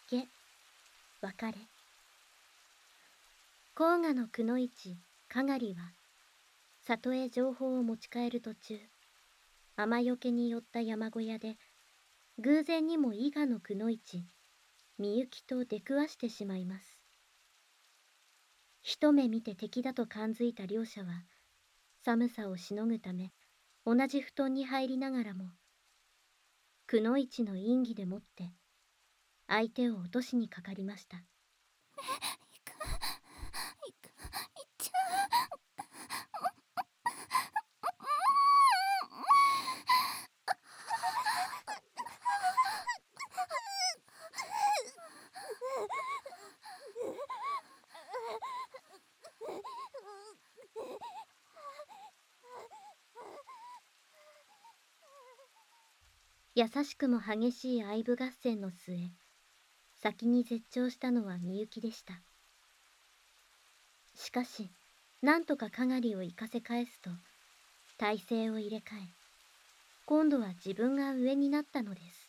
け、別れ。黄河のくのいち、かがりは、里へ情報を持ち帰る途中、雨よけに寄った山小屋で、偶然にも伊賀のくのいち、みゆきと出くわしてしまいます。一目見て敵だと感づいた両者は、寒さをしのぐため、同じ布団に入りながらも、くのいちの因義でもって、相手を落としにかかりました。 いっちゃう。 優しくも激しい愛撫合戦の末、先に絶頂したのはみゆきでした。しかし、なんとかかがりを行かせ返すと、体勢を入れ替え、今度は自分が上になったのです。